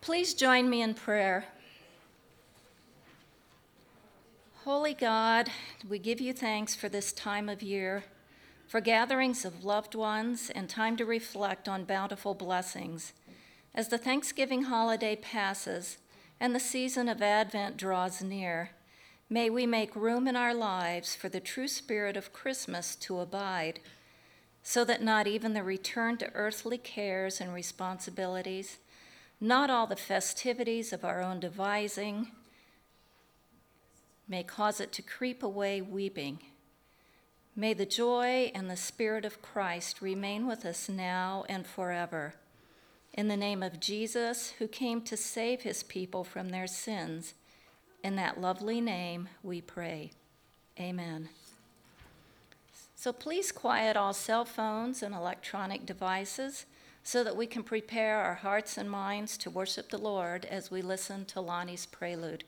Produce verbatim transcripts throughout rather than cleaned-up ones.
Please join me in prayer. Holy God, we give you thanks for this time of year, for gatherings of loved ones and time to reflect on bountiful blessings. As the Thanksgiving holiday passes and the season of Advent draws near, may we make room in our lives for the true spirit of Christmas to abide, so that not even the return to earthly cares and responsibilities, not all the festivities of our own devising, may cause it to creep away weeping. May the joy and the Spirit of Christ remain with us now and forever. In the name of Jesus, who came to save his people from their sins, in that lovely name we pray. Amen. So please quiet all cell phones and electronic devices so that we can prepare our hearts and minds to worship the Lord as we listen to Lonnie's prelude.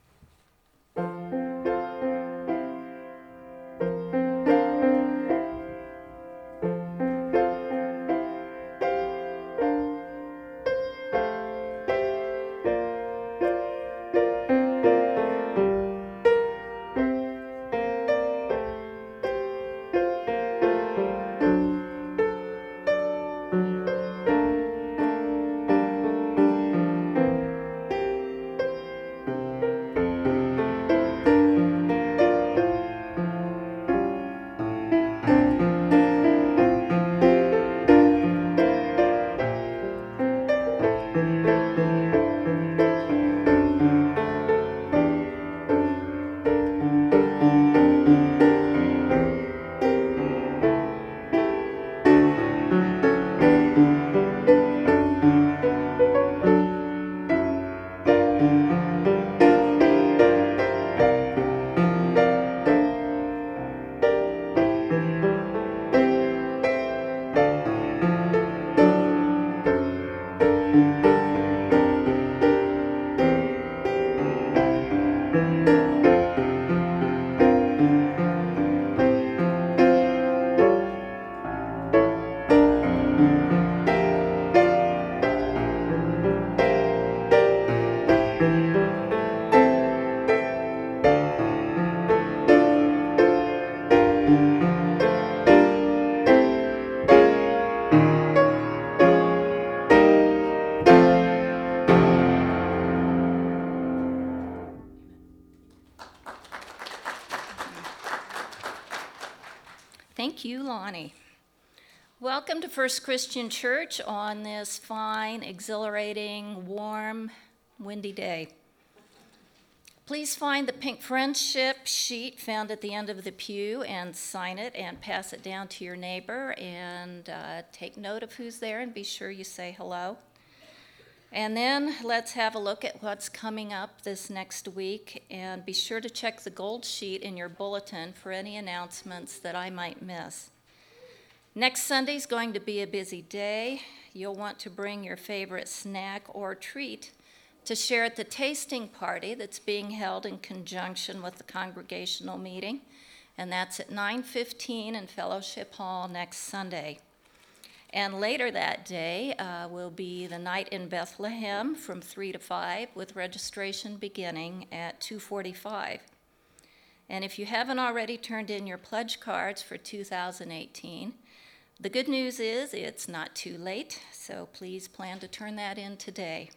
Thank you, Lonnie. Welcome to First Christian Church on this fine, exhilarating, warm, windy day. Please find the pink friendship sheet found at the end of the pew and sign it and pass it down to your neighbor and uh, take note of who's there and be sure you say hello. And then let's have a look at what's coming up this next week, and be sure to check the gold sheet in your bulletin for any announcements that I might miss. Next Sunday's going to be a busy day. You'll want to bring your favorite snack or treat to share at the tasting party that's being held in conjunction with the congregational meeting, and that's at nine fifteen in Fellowship Hall next Sunday. And later that day uh, will be the night in Bethlehem from three to five, with registration beginning at two forty-five. And if you haven't already turned in your pledge cards for two thousand eighteen, the good news is it's not too late, so please plan to turn that in today.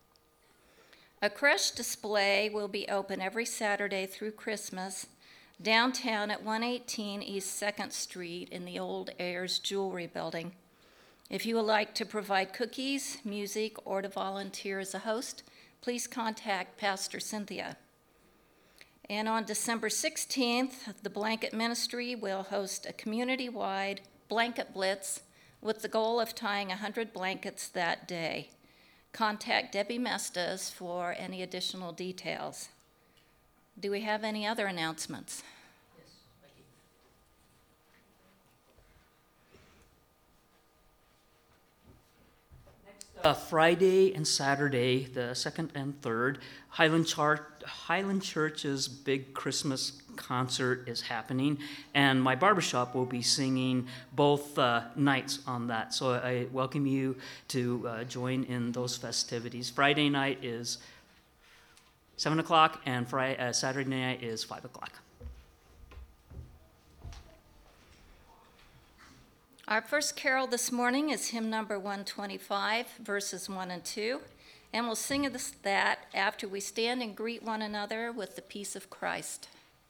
A creche display will be open every Saturday through Christmas downtown at one eighteen East second Street in the old Ayers Jewelry Building. If you would like to provide cookies, music, or to volunteer as a host, please contact Pastor Cynthia. And on December sixteenth, the Blanket Ministry will host a community-wide blanket blitz with the goal of tying one hundred blankets that day. Contact Debbie Mestas for any additional details. Do we have any other announcements? Uh, Friday and Saturday, the second and third, Highland, Char- Highland Church's big Christmas concert is happening, and my barbershop will be singing both uh, nights on that. So I welcome you to uh, join in those festivities. Friday night is seven o'clock, and Friday, uh, Saturday night is five o'clock. Our first carol this morning is hymn number one twenty-five, verses one and two, and we'll sing this, that after we stand and greet one another with the peace of Christ.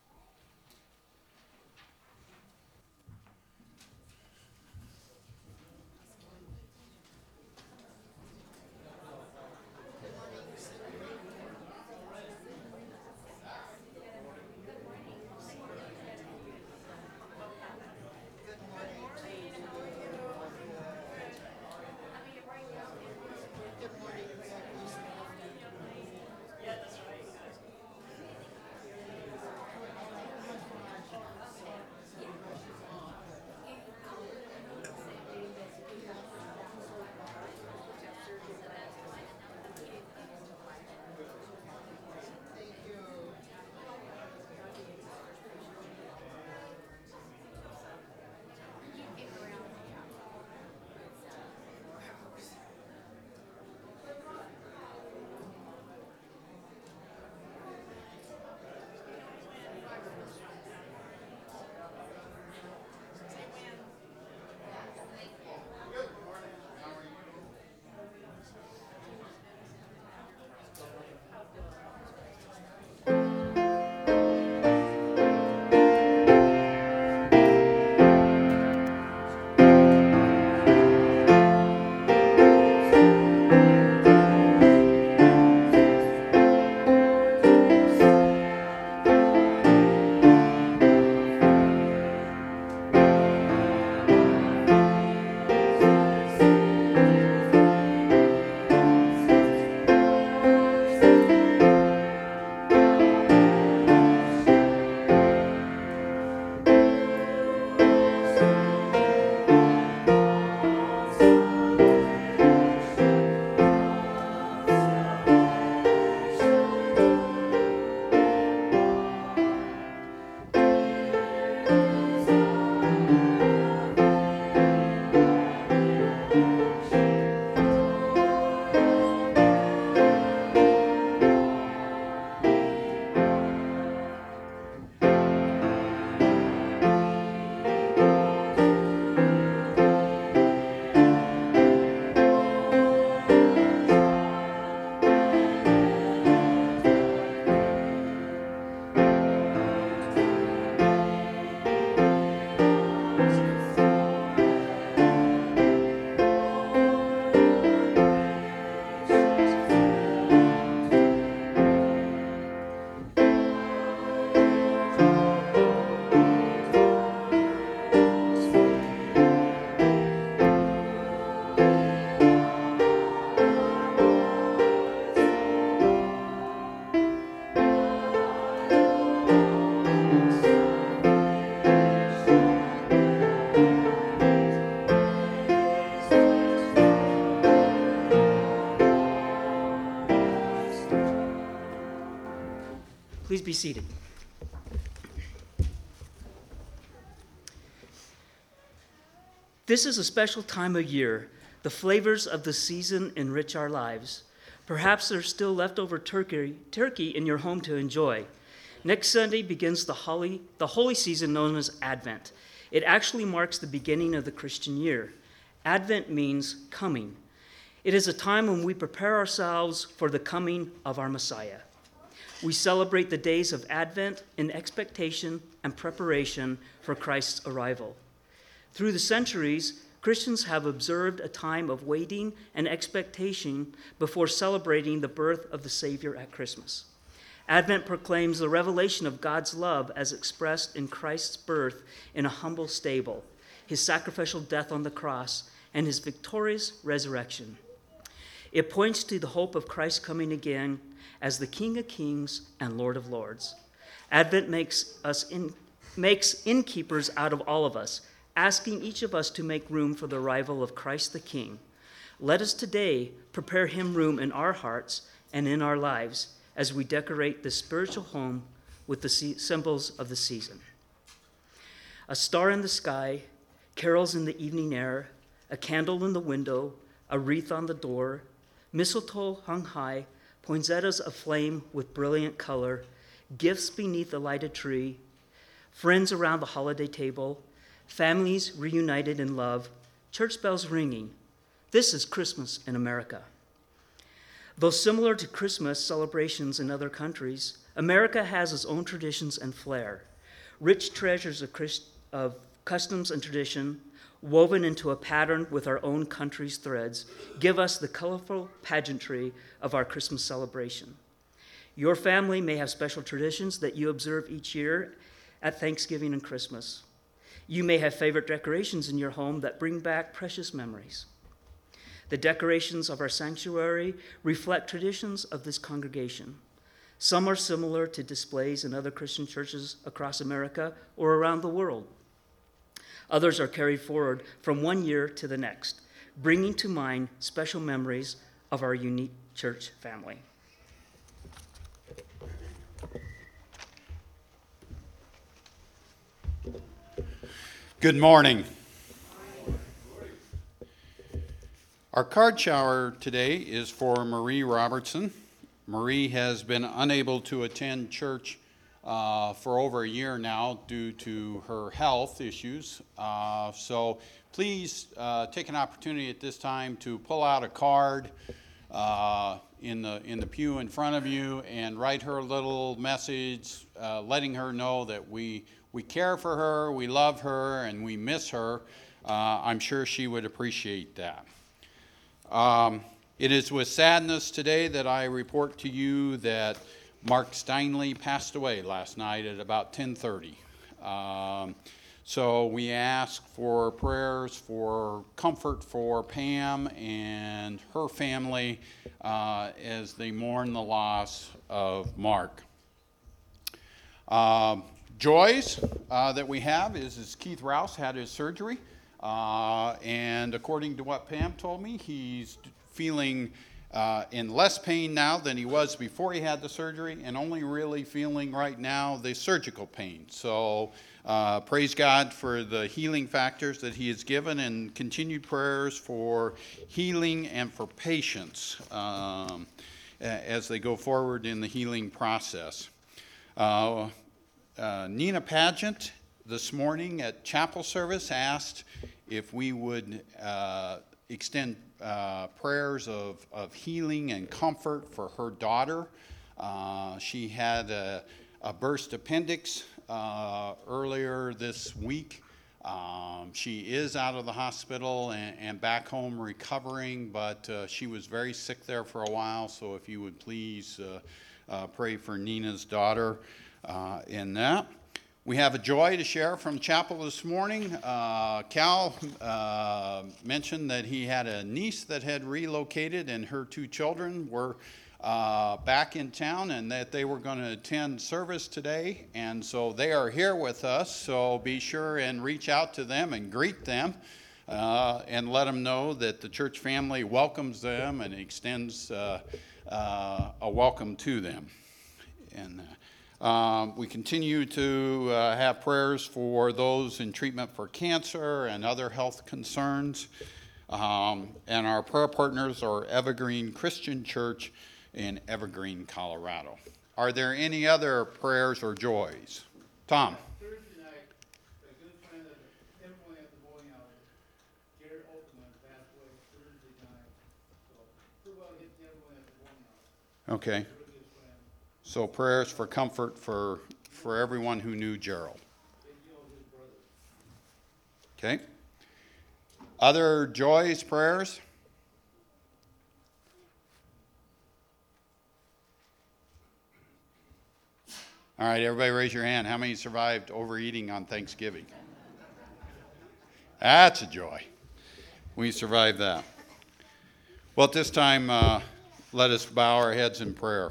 Please be seated. This is a special time of year. The flavors of the season enrich our lives. Perhaps there's still leftover turkey, turkey in your home to enjoy. Next Sunday begins the holy, the holy season known as Advent. It actually marks the beginning of the Christian year. Advent means coming. It is a time when we prepare ourselves for the coming of our Messiah. We celebrate the days of Advent in expectation and preparation for Christ's arrival. Through the centuries, Christians have observed a time of waiting and expectation before celebrating the birth of the Savior at Christmas. Advent proclaims the revelation of God's love as expressed in Christ's birth in a humble stable, his sacrificial death on the cross, and his victorious resurrection. It points to the hope of Christ coming again as the King of Kings and Lord of Lords. Advent makes us in, makes innkeepers out of all of us, asking each of us to make room for the arrival of Christ the King. Let us today prepare him room in our hearts and in our lives as we decorate the spiritual home with the symbols of the season. A star in the sky, carols in the evening air, a candle in the window, a wreath on the door, mistletoe hung high, poinsettias aflame with brilliant color, gifts beneath a lighted tree, friends around the holiday table, families reunited in love, church bells ringing. This is Christmas in America. Though similar to Christmas celebrations in other countries, America has its own traditions and flair, rich treasures of, Christ- of customs and tradition, woven into a pattern with our own country's threads, give us the colorful pageantry of our Christmas celebration. Your family may have special traditions that you observe each year at Thanksgiving and Christmas. You may have favorite decorations in your home that bring back precious memories. The decorations of our sanctuary reflect traditions of this congregation. Some are similar to displays in other Christian churches across America or around the world. Others are carried forward from one year to the next, bringing to mind special memories of our unique church family. Good morning. Our card shower today is for Marie Robertson. Marie has been unable to attend church uh, for over a year now due to her health issues. Uh, so please uh, take an opportunity at this time to pull out a card uh, in the in the pew in front of you and write her a little message, uh, letting her know that we we care for her, we love her, and we miss her. Uh, I'm sure she would appreciate that. Um, it is with sadness today that I report to you that Mark Steinley passed away last night at about ten thirty. Um, so we ask for prayers for comfort for Pam and her family uh, as they mourn the loss of Mark. Um, joys uh, that we have is, is Keith Rouse had his surgery. Uh, and according to what Pam told me, he's feeling uh, in less pain now than he was before he had the surgery, and only really feeling right now the surgical pain. So uh, praise God for the healing factors that he has given, and continued prayers for healing and for patience um, as they go forward in the healing process. Uh, uh, Nina Pageant this morning at chapel service asked if we would uh, extend uh, prayers of, of healing and comfort for her daughter. Uh, she had a, a burst appendix uh, earlier this week. Um, she is out of the hospital and, and back home recovering, but uh, she was very sick there for a while, so if you would please uh, uh, pray for Nina's daughter uh, in that. We have a joy to share from chapel this morning. Uh, Cal uh, mentioned that he had a niece that had relocated, and her two children were uh, back in town, and that they were going to attend service today. And so they are here with us, so be sure and reach out to them and greet them uh, and let them know that the church family welcomes them and extends uh, uh, a welcome to them. And uh, Um, we continue to uh, have prayers for those in treatment for cancer and other health concerns. Um, and our prayer partners are Evergreen Christian Church in Evergreen, Colorado. Are there any other prayers or joys? Tom? Thursday night, a good friend of Emily at the bowling alley, Jared Altman, passed away Thursday night. So, pretty well hit Emily at the bowling alley. Okay. Really good friend. So prayers for comfort for, for everyone who knew Gerald. Big deal with his brother. Okay. Other joys, prayers? All right, everybody raise your hand. How many survived overeating on Thanksgiving? That's a joy. We survived that. Well, at this time, uh, let us bow our heads in prayer.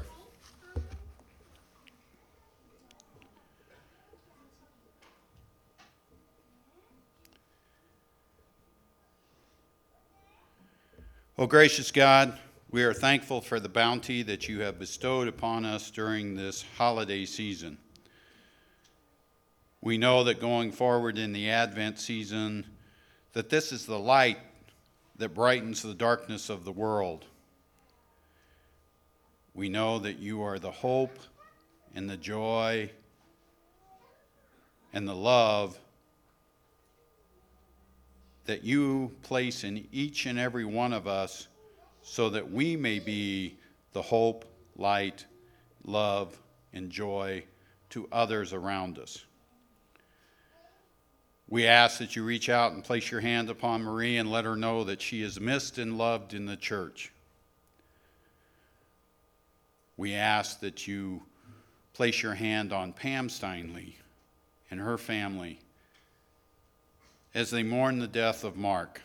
O gracious God, we are thankful for the bounty that you have bestowed upon us during this holiday season. We know that going forward in the Advent season, that this is the light that brightens the darkness of the world. We know that you are the hope and the joy and the love that you place in each and every one of us so that we may be the hope, light, love, and joy to others around us. We ask that you reach out and place your hand upon Marie and let her know that she is missed and loved in the church. We ask that you place your hand on Pam Steinley and her family as they mourn the death of Mark.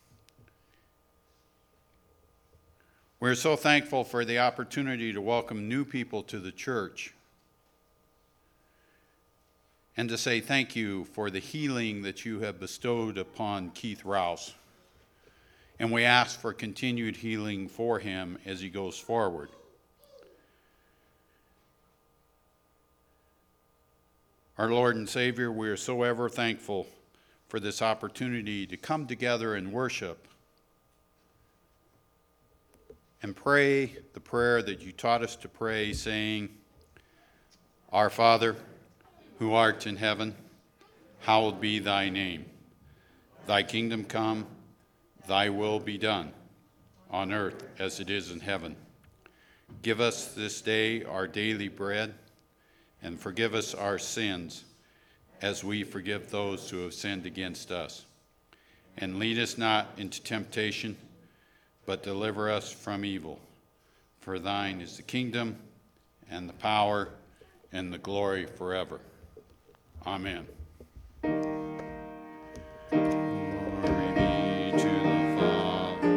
We're so thankful for the opportunity to welcome new people to the church and to say thank you for the healing that you have bestowed upon Keith Rouse. And we ask for continued healing for him as he goes forward. Our Lord and Savior, we are so ever thankful for this opportunity to come together and worship and pray the prayer that you taught us to pray, saying, Our Father, who art in heaven, hallowed be thy name. Thy kingdom come, thy will be done, on earth as it is in heaven. Give us this day our daily bread, and forgive us our sins, as we forgive those who have sinned against us. And lead us not into temptation, but deliver us from evil. For thine is the kingdom, and the power, and the glory forever. Amen. Glory be to the Father.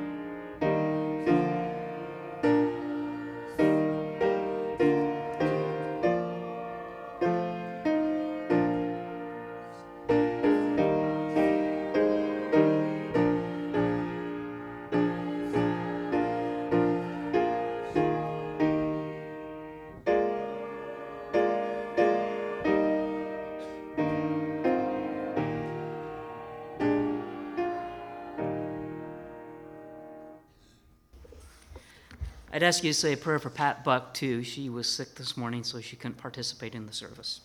I'd ask you to say a prayer for Pat Buck, too. She was sick this morning, so she couldn't participate in the service.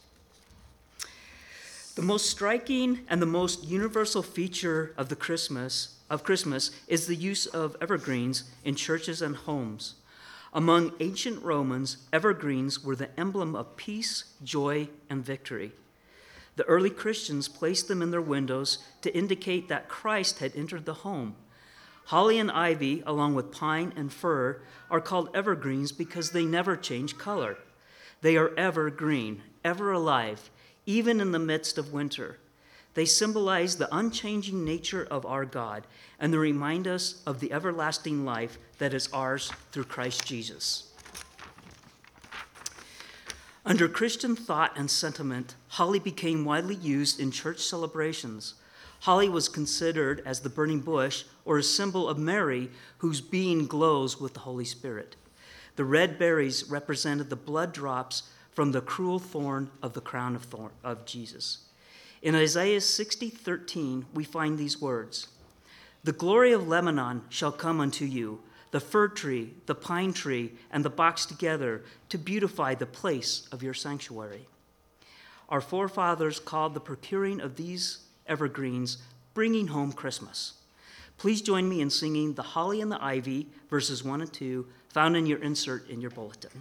The most striking and the most universal feature of the Christmas of Christmas is the use of evergreens in churches and homes. Among ancient Romans, evergreens were the emblem of peace, joy, and victory. The early Christians placed them in their windows to indicate that Christ had entered the home. Holly and ivy, along with pine and fir, are called evergreens because they never change color. They are ever green, ever alive, even in the midst of winter. They symbolize the unchanging nature of our God, and they remind us of the everlasting life that is ours through Christ Jesus. Under Christian thought and sentiment, holly became widely used in church celebrations. Holly was considered as the burning bush or a symbol of Mary, whose being glows with the Holy Spirit. The red berries represented the blood drops from the cruel thorn of the crown of, thorn, of Jesus. In Isaiah sixty thirteen, we find these words, The glory of Lebanon shall come unto you, the fir tree, the pine tree, and the box together to beautify the place of your sanctuary. Our forefathers called the procuring of these evergreens bringing home Christmas. Please join me in singing The Holly and the Ivy, verses one and two, found in your insert in your bulletin.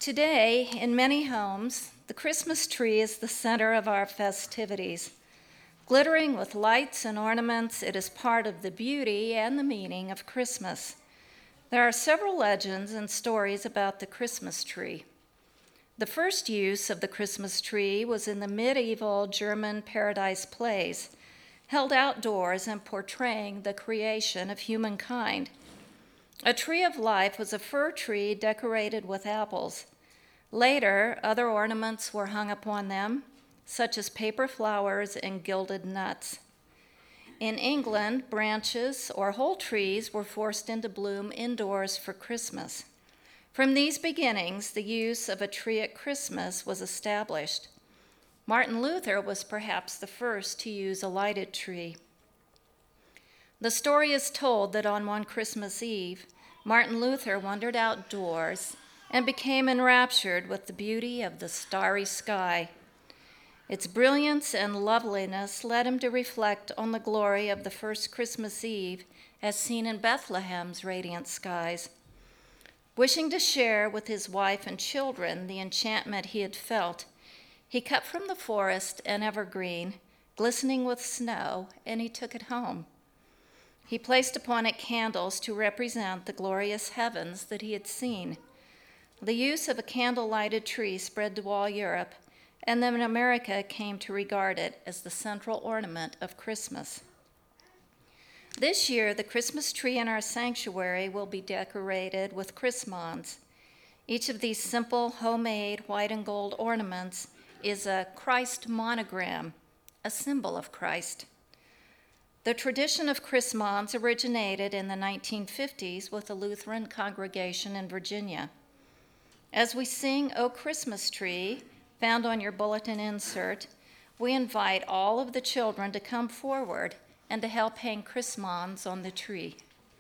Today, in many homes, the Christmas tree is the center of our festivities. Glittering with lights and ornaments, it is part of the beauty and the meaning of Christmas. There are several legends and stories about the Christmas tree. The first use of the Christmas tree was in the medieval German Paradise plays, held outdoors and portraying the creation of humankind. A tree of life was a fir tree decorated with apples. Later, other ornaments were hung upon them, such as paper flowers and gilded nuts. In England, branches or whole trees were forced into bloom indoors for Christmas. From these beginnings, the use of a tree at Christmas was established. Martin Luther was perhaps the first to use a lighted tree. The story is told that on one Christmas Eve, Martin Luther wandered outdoors and became enraptured with the beauty of the starry sky. Its brilliance and loveliness led him to reflect on the glory of the first Christmas Eve as seen in Bethlehem's radiant skies. Wishing to share with his wife and children the enchantment he had felt, he cut from the forest an evergreen, glistening with snow, and he took it home. He placed upon it candles to represent the glorious heavens that he had seen. The use of a candle-lighted tree spread to all Europe, and then America came to regard it as the central ornament of Christmas. This year, the Christmas tree in our sanctuary will be decorated with Chrismons. Each of these simple, homemade, white and gold ornaments is a Christ monogram, a symbol of Christ. The tradition of Chrismons originated in the nineteen fifties with a Lutheran congregation in Virginia. As we sing "O Christmas Tree," found on your bulletin insert, we invite all of the children to come forward and to help hang Chrismons on the tree.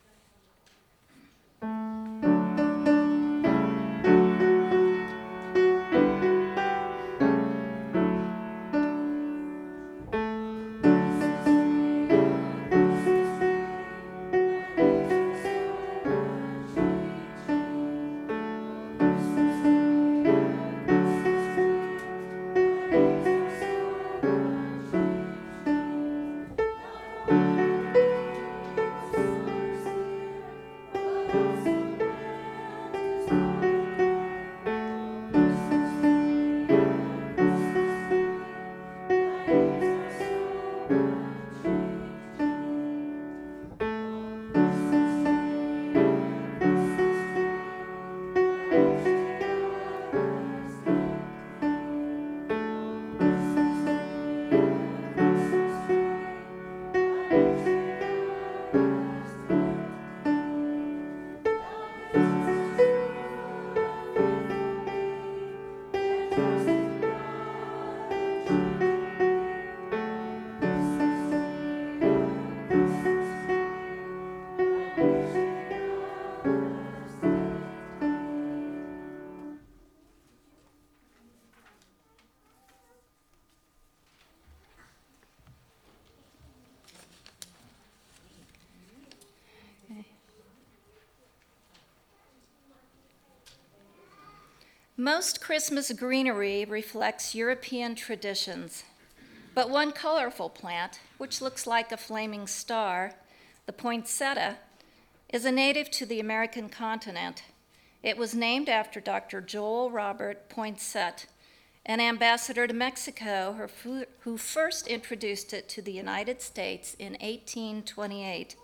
Most Christmas greenery reflects European traditions, but one colorful plant, which looks like a flaming star, the poinsettia, is a native to the American continent. It was named after Doctor Joel Robert Poinsett, an ambassador to Mexico who first introduced it to the United States in eighteen twenty-eight.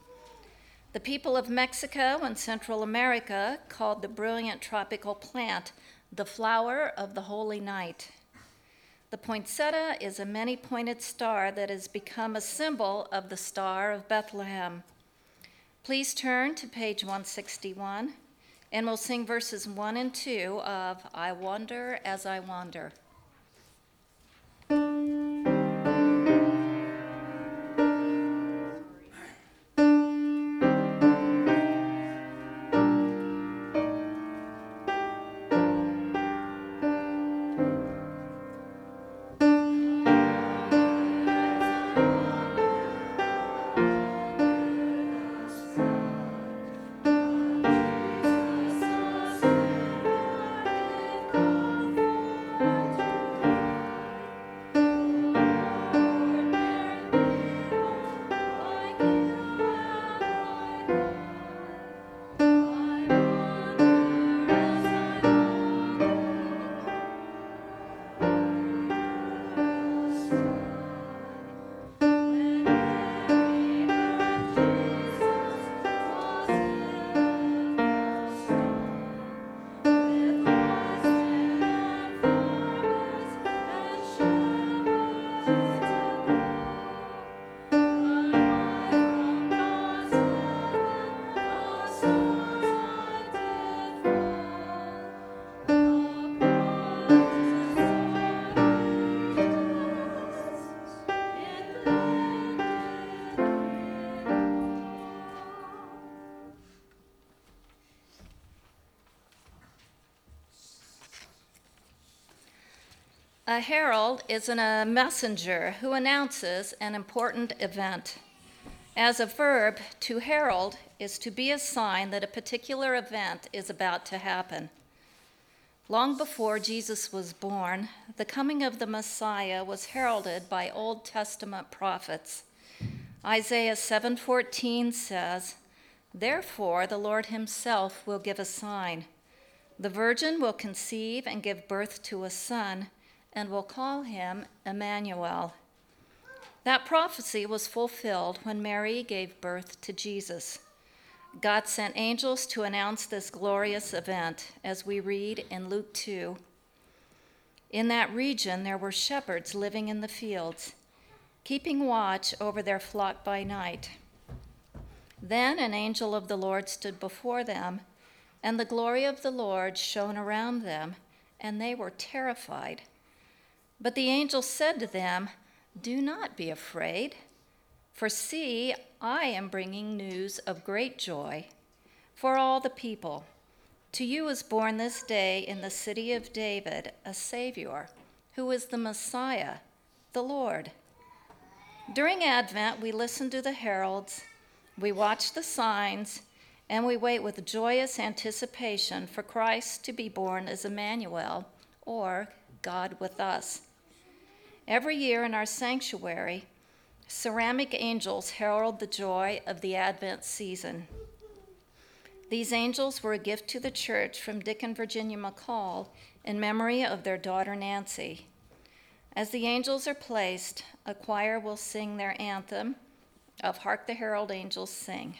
The people of Mexico and Central America called the brilliant tropical plant the flower of the holy night. The poinsettia is a many-pointed star that has become a symbol of the Star of Bethlehem. Please turn to page one sixty-one, and we'll sing verses one and two of I Wander as I Wander. Jesus, A herald is an, a messenger who announces an important event. As a verb, to herald is to be a sign that a particular event is about to happen. Long before Jesus was born, the coming of the Messiah was heralded by Old Testament prophets. Isaiah seven fourteen says, "Therefore the Lord himself will give a sign. The virgin will conceive and give birth to a son, and will call him Emmanuel." That prophecy was fulfilled when Mary gave birth to Jesus. God sent angels to announce this glorious event, as we read in Luke two. In that region there were shepherds living in the fields, keeping watch over their flock by night. Then an angel of the Lord stood before them, and the glory of the Lord shone around them, and they were terrified. But the angel said to them, "Do not be afraid, for see, I am bringing news of great joy for all the people. To you is born this day in the city of David a Savior, who is the Messiah, the Lord." During Advent, we listen to the heralds, we watch the signs, and we wait with joyous anticipation for Christ to be born as Emmanuel, or God with us. Every year in our sanctuary, ceramic angels herald the joy of the Advent season. These angels were a gift to the church from Dick and Virginia McCall in memory of their daughter Nancy. As the angels are placed, a choir will sing their anthem of "Hark the Herald Angels Sing."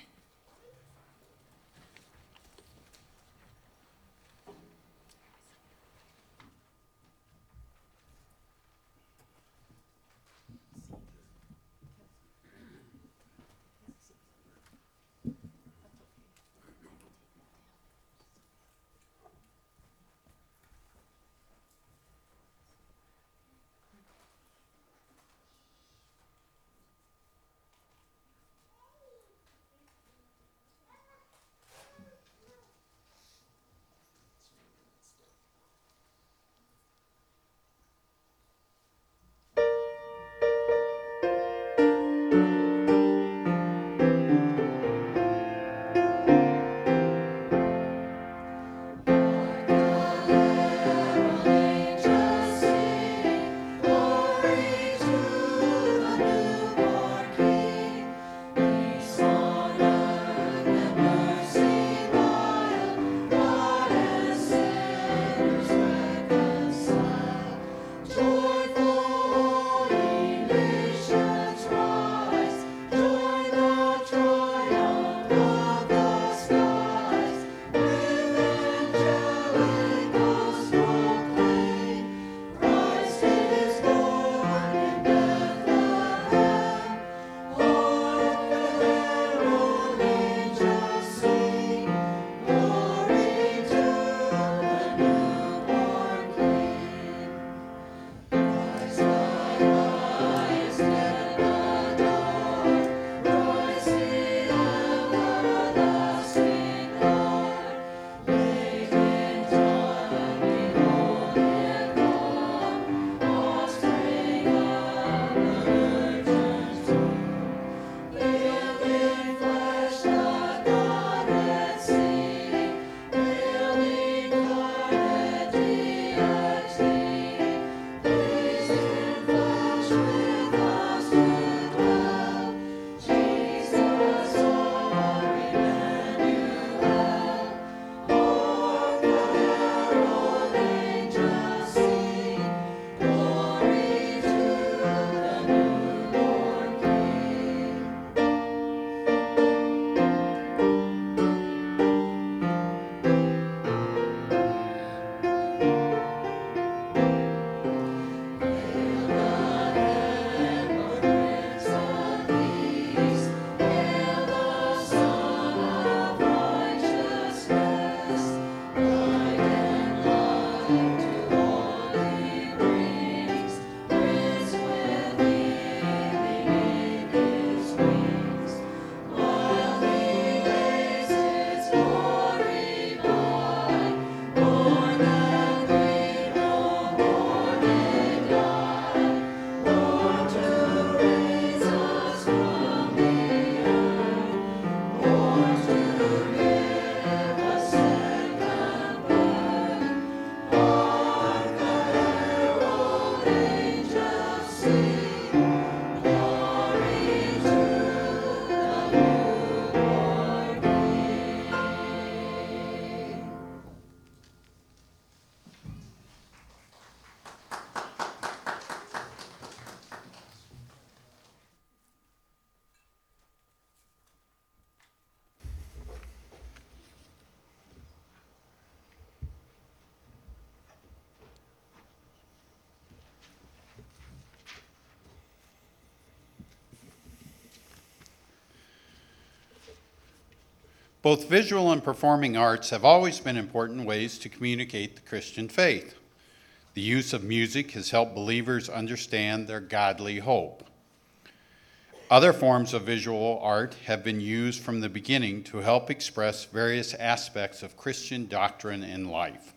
Both visual and performing arts have always been important ways to communicate the Christian faith. The use of music has helped believers understand their godly hope. Other forms of visual art have been used from the beginning to help express various aspects of Christian doctrine and life.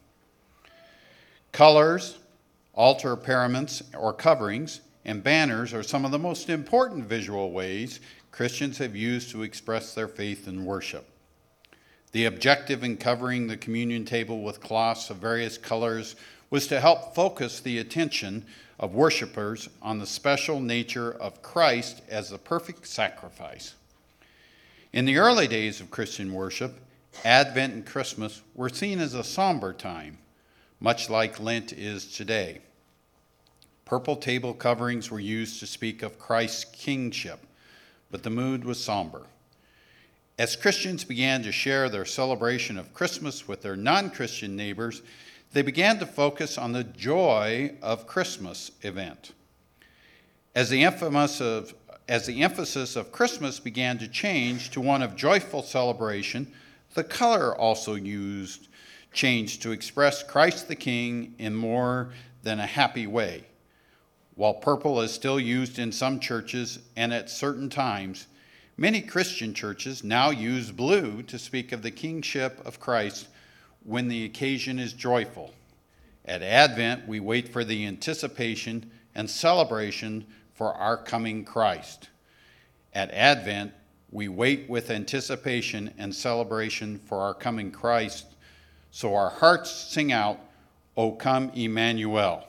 Colors, altar paraments or coverings, and banners are some of the most important visual ways Christians have used to express their faith and worship. The objective in covering the communion table with cloths of various colors was to help focus the attention of worshipers on the special nature of Christ as the perfect sacrifice. In the early days of Christian worship, Advent and Christmas were seen as a somber time, much like Lent is today. Purple table coverings were used to speak of Christ's kingship, but the mood was somber. As Christians began to share their celebration of Christmas with their non-Christian neighbors, they began to focus on the joy of Christmas event. As the emphasis of, as the emphasis of Christmas began to change to one of joyful celebration, the color also used changed to express Christ the King in more than a happy way. While purple is still used in some churches and at certain times, many Christian churches now use blue to speak of the kingship of Christ when the occasion is joyful. At Advent, we wait for the anticipation and celebration for our coming Christ. At Advent, we wait with anticipation and celebration for our coming Christ, so our hearts sing out, O come Emmanuel.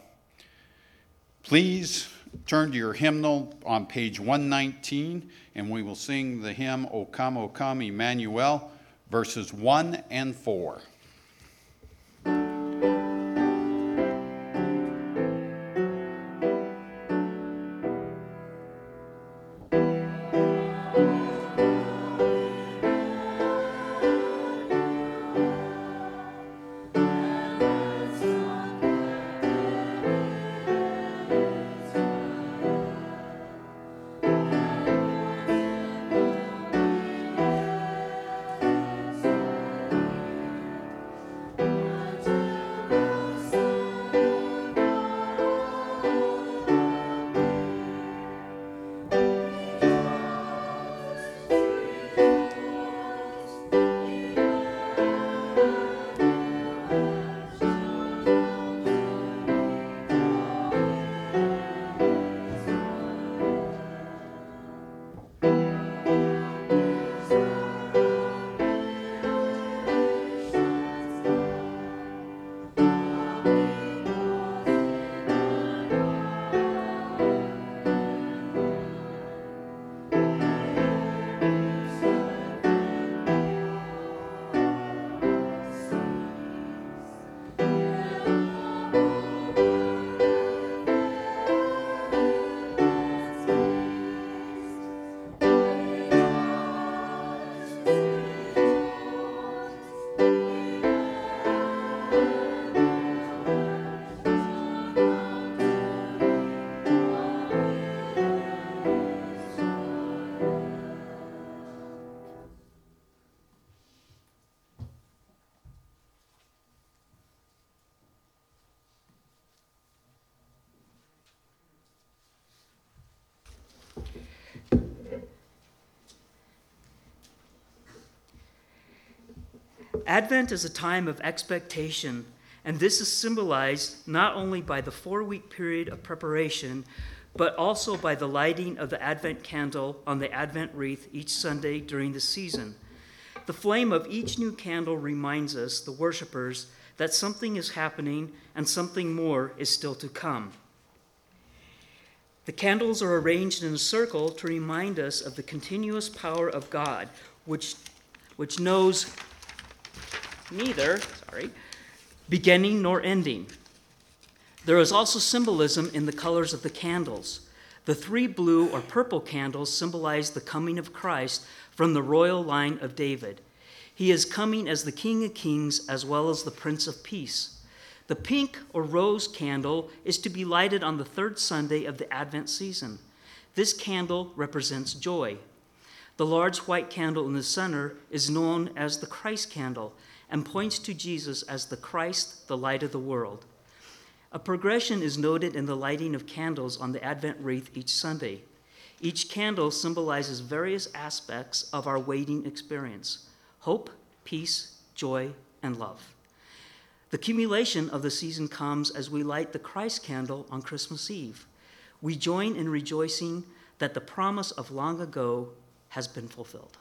Please turn to your hymnal on page one nineteen, and we will sing the hymn, O come, O come Emmanuel, verses one and four. Advent is a time of expectation, and this is symbolized not only by the four-week period of preparation, but also by the lighting of the Advent candle on the Advent wreath each Sunday during the season. The flame of each new candle reminds us, the worshipers, that something is happening and something more is still to come. The candles are arranged in a circle to remind us of the continuous power of God, which, which knows neither, sorry, beginning nor ending. There is also symbolism in the colors of the candles. The three blue or purple candles symbolize the coming of Christ from the royal line of David. He is coming as the King of Kings as well as the Prince of Peace. The pink or rose candle is to be lighted on the third Sunday of the Advent season. This candle represents joy. The large white candle in the center is known as the Christ candle and points to Jesus as the Christ, the light of the world. A progression is noted in the lighting of candles on the Advent wreath each Sunday. Each candle symbolizes various aspects of our waiting experience: hope, peace, joy, and love. The accumulation of the season comes as we light the Christ candle on Christmas Eve. We join in rejoicing that the promise of long ago has been fulfilled.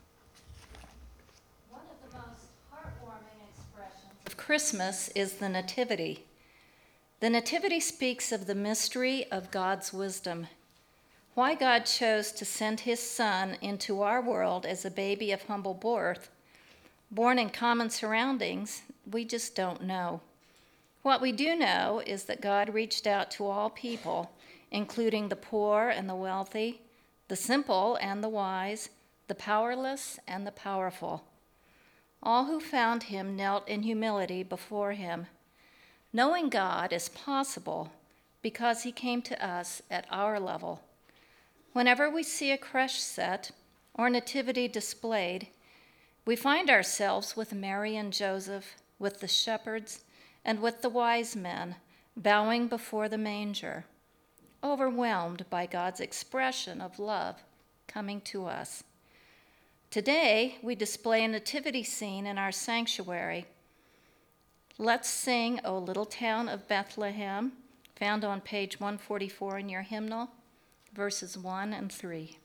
One of the most heartwarming expressions of Christmas is the Nativity. The Nativity speaks of the mystery of God's wisdom. Why God chose to send his Son into our world as a baby of humble birth, born in common surroundings, we just don't know. What we do know is that God reached out to all people, including the poor and the wealthy, the simple and the wise, the powerless and the powerful. All who found him knelt in humility before him. Knowing God is possible because he came to us at our level. Whenever we see a creche set or nativity displayed, we find ourselves with Mary and Joseph, with the shepherds, and with the wise men, bowing before the manger, overwhelmed by God's expression of love coming to us. Today, we display a nativity scene in our sanctuary. Let's sing O Little Town of Bethlehem, found on page one forty-four in your hymnal, verses one and three.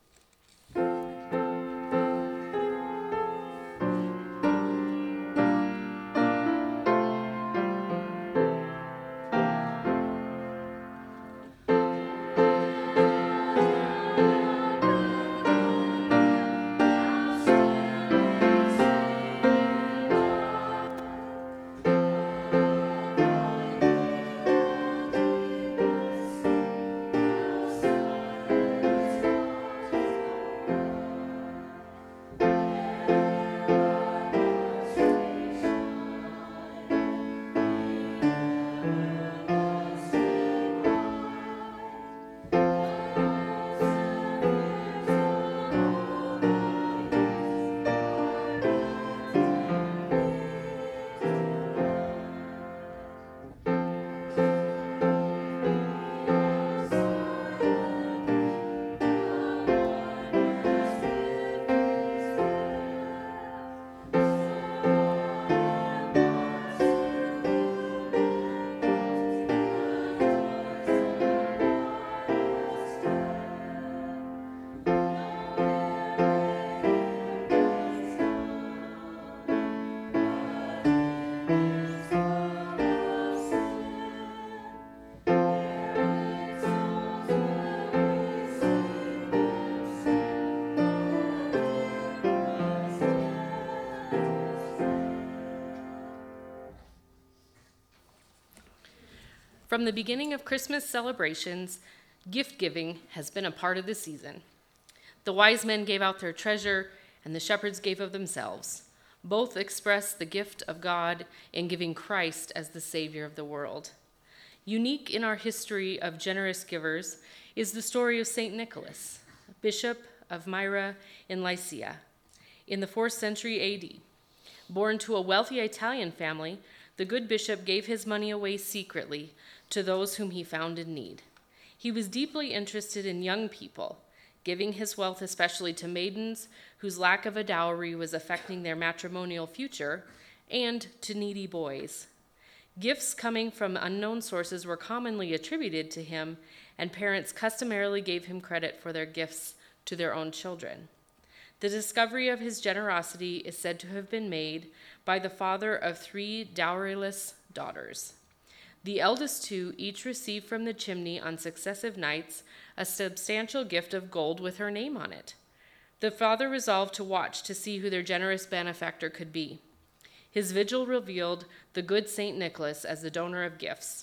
From the beginning of Christmas celebrations, gift giving has been a part of the season. The wise men gave out their treasure, and the shepherds gave of themselves. Both express the gift of God in giving Christ as the Savior of the world. Unique in our history of generous givers is the story of Saint Nicholas, Bishop of Myra in Lycia, in the fourth century A D. Born to a wealthy Italian family, the good bishop gave his money away secretly to those whom he found in need. He was deeply interested in young people, giving his wealth especially to maidens whose lack of a dowry was affecting their matrimonial future, and to needy boys. Gifts coming from unknown sources were commonly attributed to him, and parents customarily gave him credit for their gifts to their own children. The discovery of his generosity is said to have been made by the father of three doweryless daughters. The eldest two each received from the chimney on successive nights a substantial gift of gold with her name on it. The father resolved to watch to see who their generous benefactor could be. His vigil revealed the good Saint Nicholas as the donor of gifts.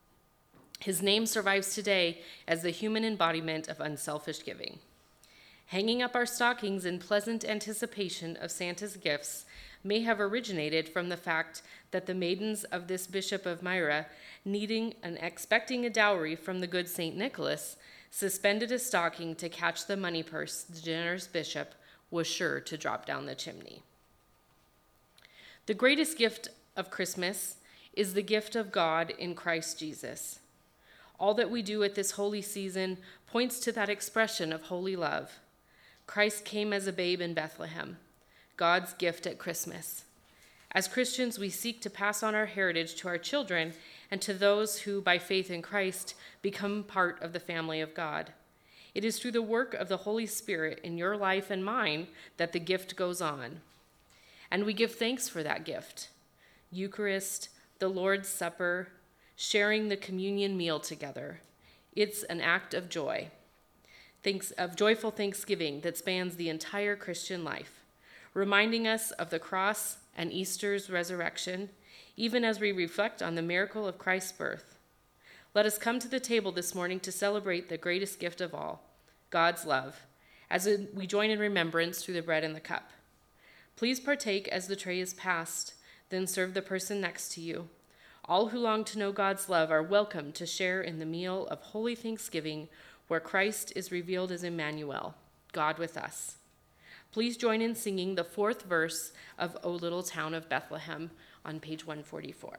His name survives today as the human embodiment of unselfish giving. Hanging up our stockings in pleasant anticipation of Santa's gifts may have originated from the fact that the maidens of this Bishop of Myra, needing and expecting a dowry from the good Saint Nicholas, suspended a stocking to catch the money purse the generous bishop was sure to drop down the chimney. The greatest gift of Christmas is the gift of God in Christ Jesus. All that we do at this holy season points to that expression of holy love. Christ came as a babe in Bethlehem, God's gift at Christmas. As Christians, we seek to pass on our heritage to our children and to those who, by faith in Christ, become part of the family of God. It is through the work of the Holy Spirit in your life and mine that the gift goes on. And we give thanks for that gift. Eucharist, the Lord's Supper, sharing the communion meal together. It's an act of joy, thanks, of joyful thanksgiving that spans the entire Christian life, reminding us of the cross and Easter's resurrection, even as we reflect on the miracle of Christ's birth. Let us come to the table this morning to celebrate the greatest gift of all, God's love, as we join in remembrance through the bread and the cup. Please partake as the tray is passed, then serve the person next to you. All who long to know God's love are welcome to share in the meal of holy thanksgiving, where Christ is revealed as Emmanuel, God with us. Please join in singing the fourth verse of O Little Town of Bethlehem on page one forty-four.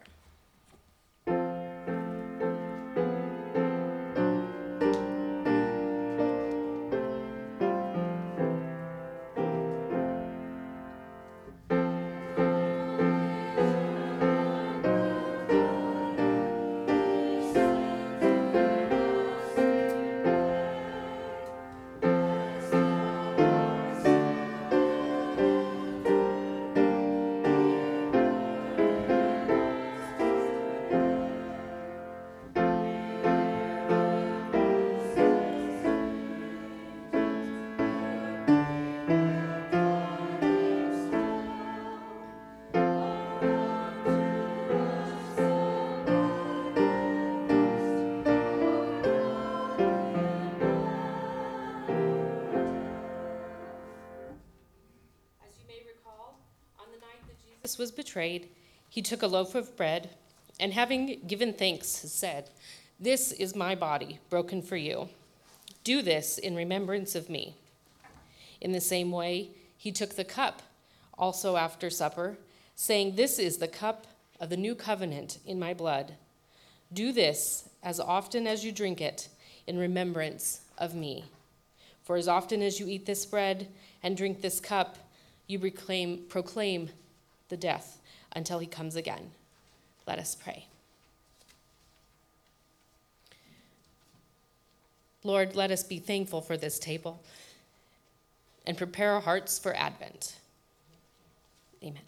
Was betrayed, he took a loaf of bread, and having given thanks, said, "This is my body, broken for you. Do this in remembrance of me." In the same way, he took the cup, also after supper, saying, "This is the cup of the new covenant in my blood. Do this as often as you drink it in remembrance of me. For as often as you eat this bread and drink this cup, you proclaim, proclaim the death until he comes again." Let us pray. Lord, let us be thankful for this table and prepare our hearts for Advent. Amen.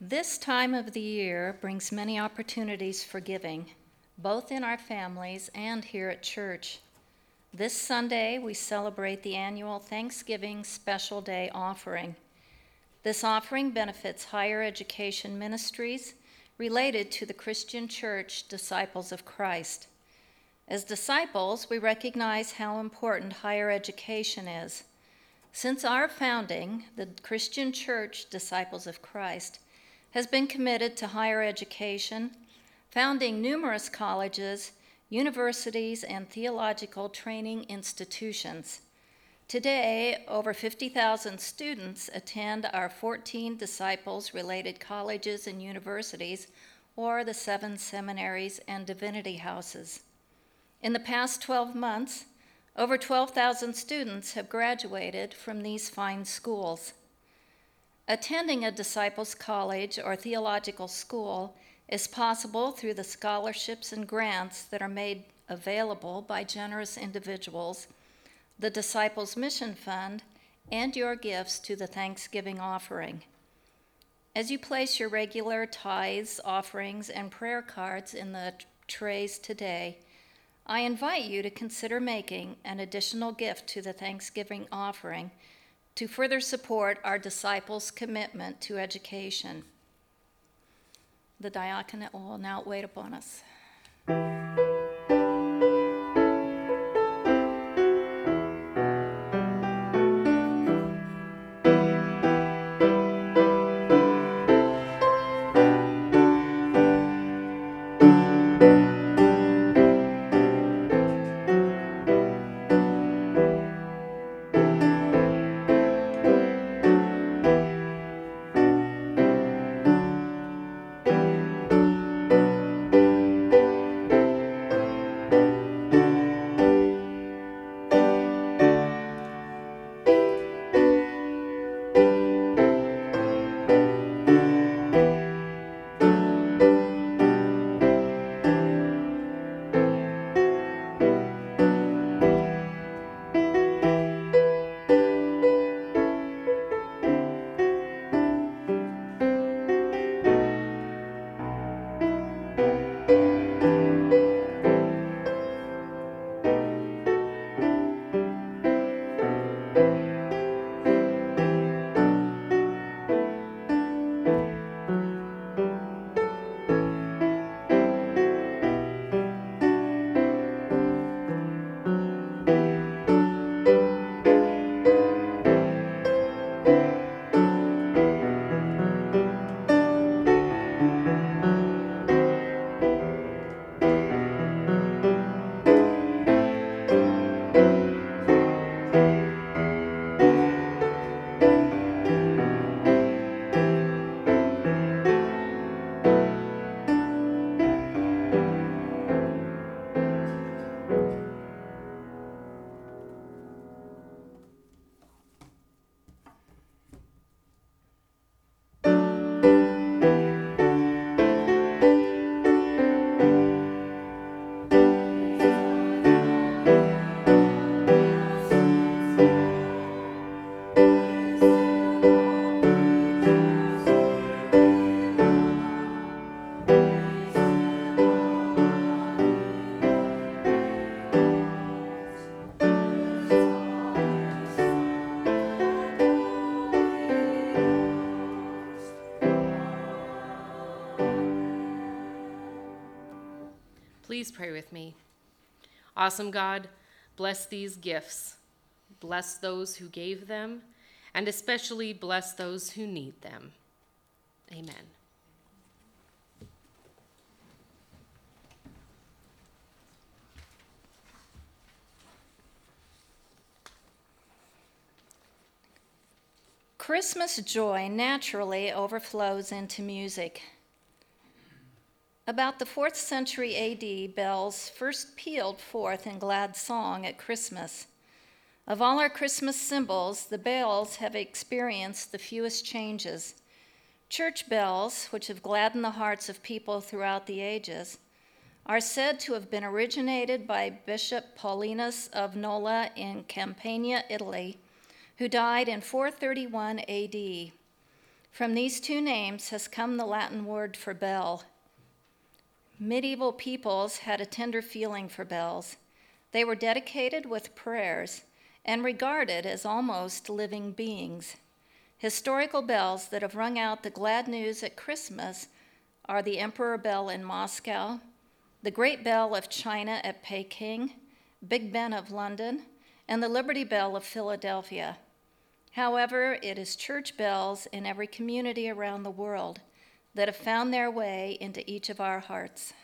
This time of the year brings many opportunities for giving, both in our families and here at church. This Sunday, we celebrate the annual Thanksgiving Special Day offering. This offering benefits higher education ministries related to the Christian Church Disciples of Christ. As disciples, we recognize how important higher education is. Since our founding, the Christian Church Disciples of Christ has been committed to higher education, founding numerous colleges, universities, and theological training institutions. Today, over fifty thousand students attend our fourteen disciples-related colleges and universities, or the seven seminaries and divinity houses. In the past twelve months, over twelve thousand students have graduated from these fine schools. Attending a disciples' college or theological school is possible through the scholarships and grants that are made available by generous individuals, the Disciples Mission Fund, and your gifts to the Thanksgiving offering. As you place your regular tithes, offerings, and prayer cards in the trays today, I invite you to consider making an additional gift to the Thanksgiving offering to further support our disciples' commitment to education. The diaconate will now wait upon us. Please pray with me. Awesome God, bless these gifts. Bless those who gave them, and especially bless those who need them. Amen. Christmas joy naturally overflows into music. About the fourth century A D, bells first pealed forth in glad song at Christmas. Of all our Christmas symbols, the bells have experienced the fewest changes. Church bells, which have gladdened the hearts of people throughout the ages, are said to have been originated by Bishop Paulinus of Nola in Campania, Italy, who died in four thirty-one A D. From these two names has come the Latin word for bell. Medieval peoples had a tender feeling for bells. They were dedicated with prayers and regarded as almost living beings. Historical bells that have rung out the glad news at Christmas are the Emperor Bell in Moscow, the Great Bell of China at Peking, Big Ben of London, and the Liberty Bell of Philadelphia. However, it is church bells in every community around the world that have found their way into each of our hearts.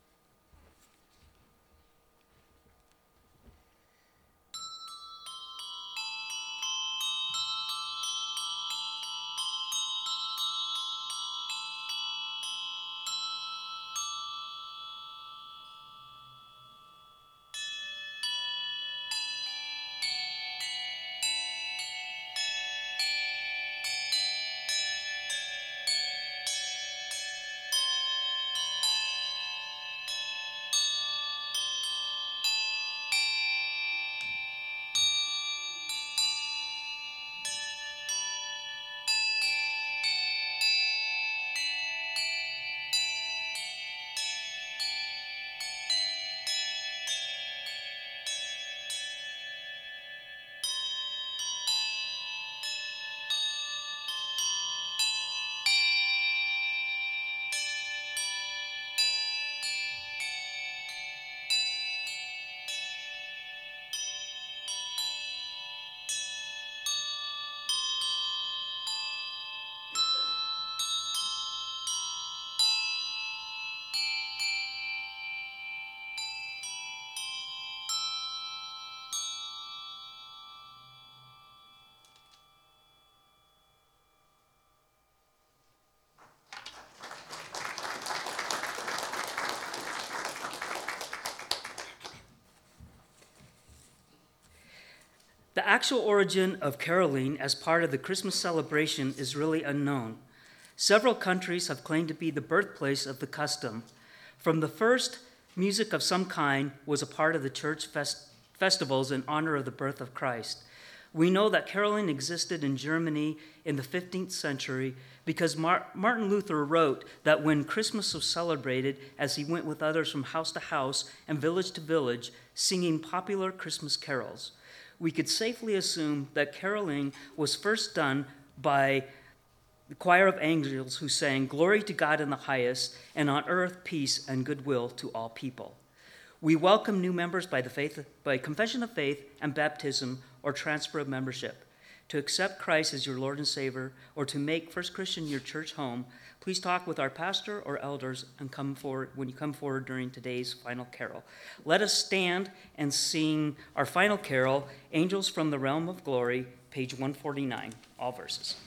The actual origin of caroling as part of the Christmas celebration is really unknown. Several countries have claimed to be the birthplace of the custom. From the first, music of some kind was a part of the church fest- festivals in honor of the birth of Christ. We know that caroling existed in Germany in the fifteenth century because Mar- Martin Luther wrote that when Christmas was celebrated, as he went with others from house to house and village to village, singing popular Christmas carols. We could safely assume that caroling was first done by the choir of angels who sang, "Glory to God in the highest, and on earth peace and goodwill to all people." We welcome new members by the faith, by confession of faith and baptism or transfer of membership. To accept Christ as your Lord and Savior or to make First Christian your church home, please talk with our pastor or elders and come forward when you come forward during today's final carol. Let us stand and sing our final carol, Angels from the Realm of Glory, page one forty-nine, all verses.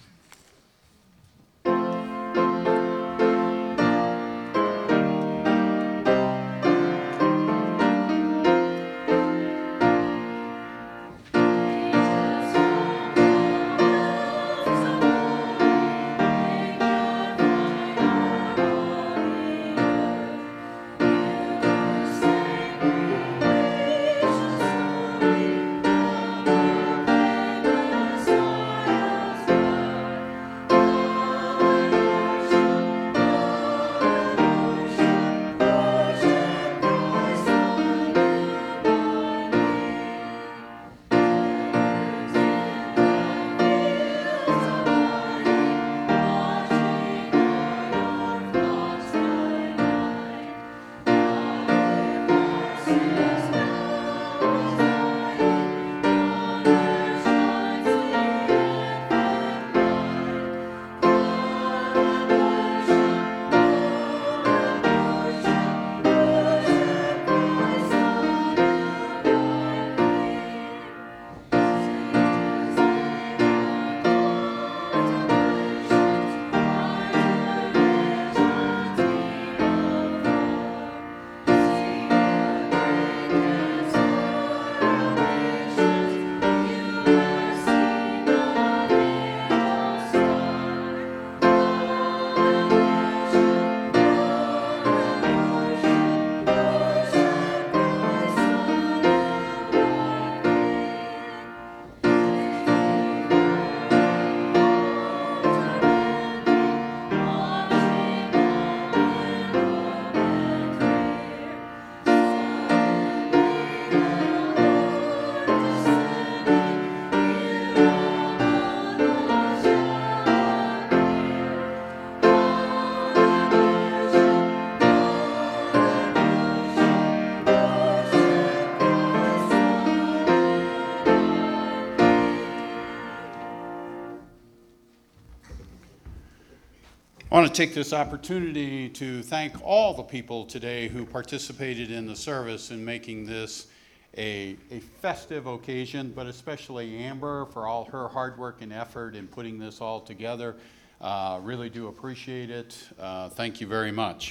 Thank you. I want to take this opportunity to thank all the people today who participated in the service in making this a, a festive occasion, but especially Amber for all her hard work and effort in putting this all together. Uh, really do appreciate it. Uh, thank you very much.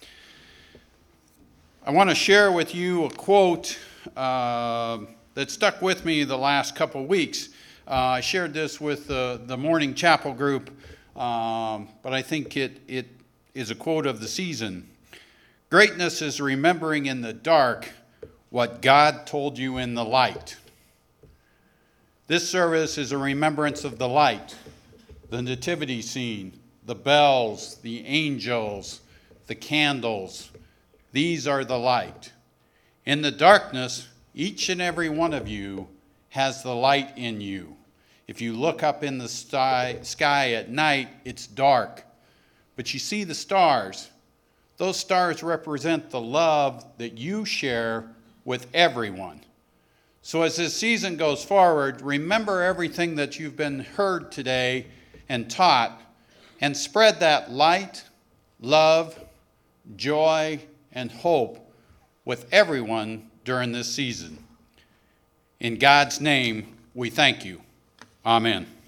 I want to share with you a quote uh, that stuck with me the last couple weeks. Uh, I shared this with the, the morning chapel group. Um, but I think it, it is a quote of the season. Greatness is remembering in the dark what God told you in the light. This service is a remembrance of the light, the nativity scene, the bells, the angels, the candles. These are the light. In the darkness, each and every one of you has the light in you. If you look up in the sky, sky at night, it's dark. But you see the stars. Those stars represent the love that you share with everyone. So as this season goes forward, remember everything that you've been heard today and taught, and spread that light, love, joy, and hope with everyone during this season. In God's name, we thank you. Amen.